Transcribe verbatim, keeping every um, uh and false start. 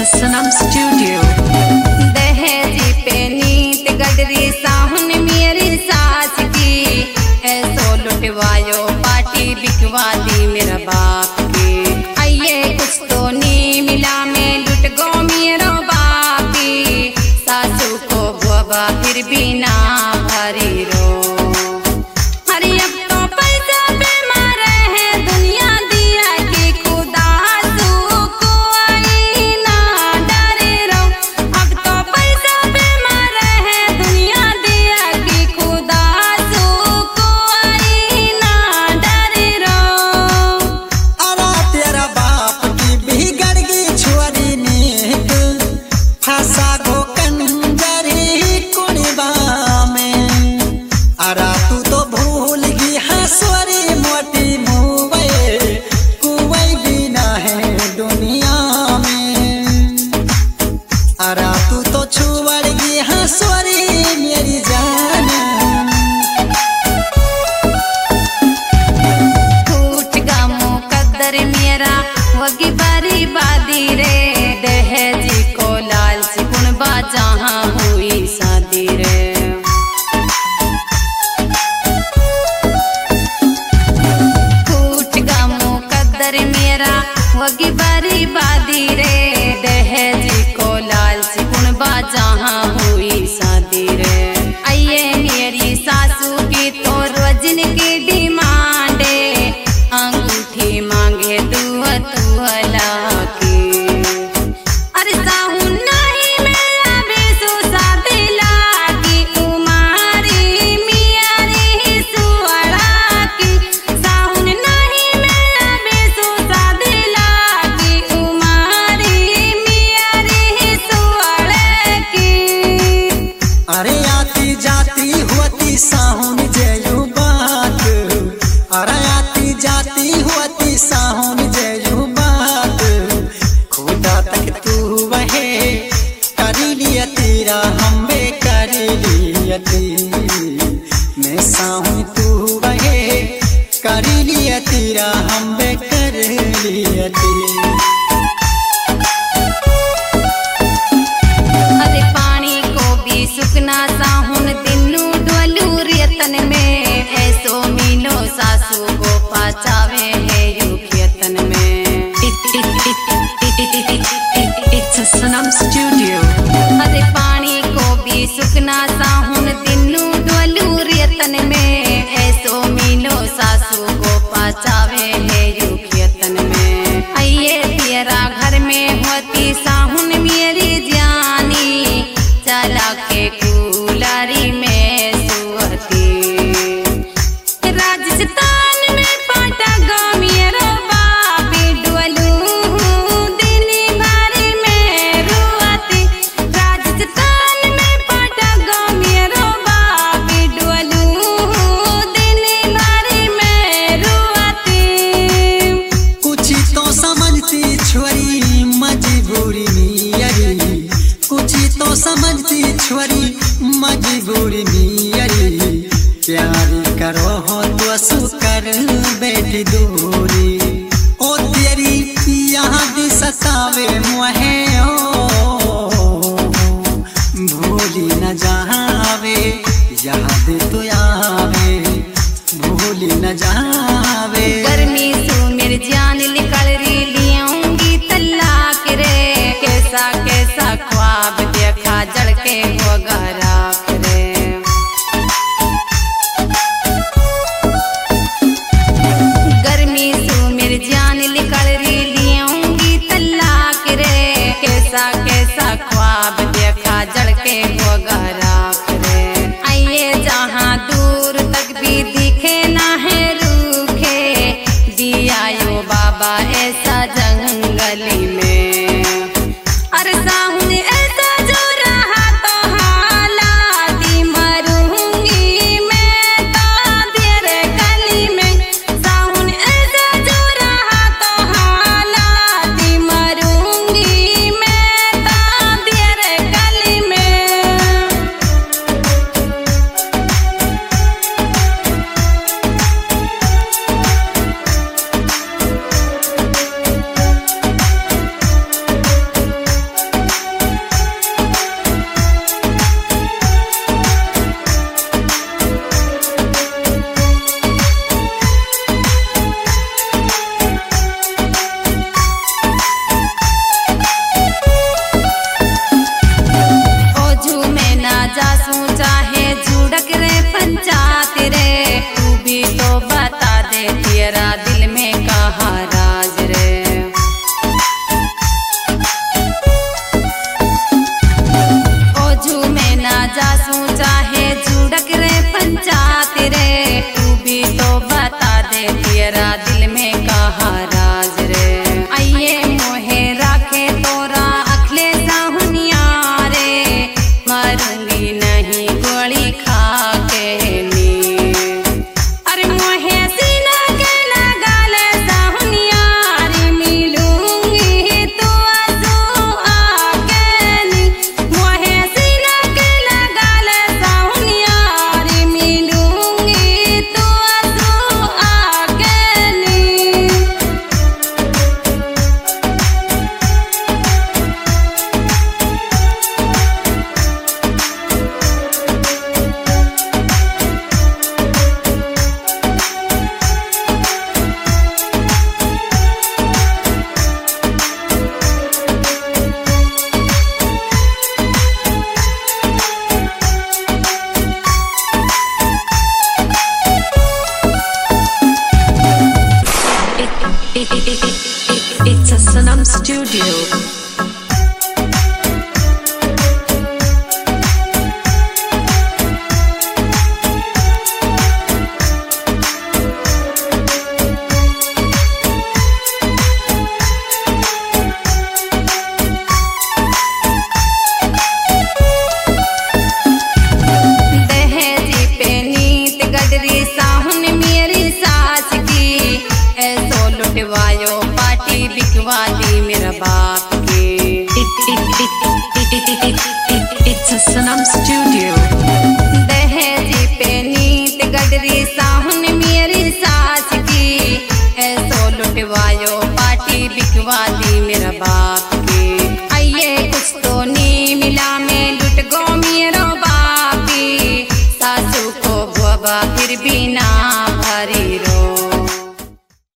सनम स्टूडियो। दहेजी पे नीत गडरी साहुन मेरी सास की, ऐसो लुटवायो पार्टी बिकवा दी मेरा बाप की। आइए कुछ तो नहीं मिला मैं लुट गो मेरो बापी, सासू को बाबा फिर भी ना भरी रो। अरे अब तो पैसा पे मारे हैं दुनिया दिया की खुदा सू को आई ना डरे रो। अब तो पैसा पे मारे हैं दुनिया दिया की खुदा सू को आई ना डरे रो। अरे तेरा बाप की बिगड़ गई छोरी नीक, फंसा गो कंजरी कुड़बा में। अरे तू तो भूल गई हंसवरी मोटी मुँह, कोई भी ना है दुनिया में। अरे तू तो छुड़ गई हंसवरी मेरी जान। टूट गा मुकद्दर मेरा वगी बारी बादी रे, दहेजी को लालची कुणबा जहाँ हुई शादी रे। टूट गा मुकद्दर मेरा वगी बारी बादी रे, दहेजी को लालची कुणबा जहाँ हुई शादी रे। आइए मेरी सासू की तो रोजन की डिमांडे, अंगूठी मांगे दुआ तुहला की। अरे साहुन नहीं मेरा बेसु शादी लागी, उमारी मियारी सुअड़ा की। साहुन नहीं मेरा बेसु शादी लागी, उमारी मियारी सुअड़ा की। अरे आती जाती होती साहुन जयू बात, अरे आती जाती होती साहुन जयू बात। खुदा तक तू वहे कर लिया तेरा हम बे कर लियती, मैं साहुन तू वहे कर लिया तेरा हम बे कर लियती। अरे पानी को भी सुखना साहुन दिनू डोलू रेतन में, ऐसो मिलो सासू को पाचावे है यू खेतन में। सनम स्टूडियो। अरे पानी को भी सुखना साहुन दिनू डोलू रेतन में, ऐसो मिलो सासू को पाचावे है यू खेतन में। आइए तेरा घर में होती साहुन मेरी जानी, चला के कूलारी में सुअती। राजस्थान में पाटा गा मेरो बापी, डोलू दिन भर में रुआती। राजस्थान में पाटा गा मेरो बापी, डोलू दिन भर में रुआती। कुछ तो समझती छोरी मजबूरी मियरी, कुछ तो समझती छोरी मजबूरी मियरी। प्यार करो हो तो सुकर बैठी दूरी, ओ तेरी यहाँ भी सतावे मुहे ओ। भूली न जावे याद तो आवे, भूली न जावे। गर्मी सू मेरी जान निकल रही लियाऊंगी तलाक रे, कैसा कैसा ख्वाब देखा जड़ के होगा राख रे। गर्मी सू मेरी जान निकल रही लियाऊंगी तलाक रे, कैसा कैसा ख्वाब देखा जड़ के होगा राख रे। आइए जहाँ दूर तक भी दिखे ना है रूखे, दियायो बाबा ऐसा जंगली में। अरे साहुन ऐसा जो रहा तो दी मेरा बाप के। It, it, it, it, it, it, it, it, it's a Sanam Studio. दहेजी पे नीत गडरी साहुन मेरी सास की, ऐसो लुटवायो पार्टी बिकवा दी मेरा बाप के। आइए कुछ तो नहीं मिला मैं लुट गो मेरो बापी, सासू को बुआ फिर भी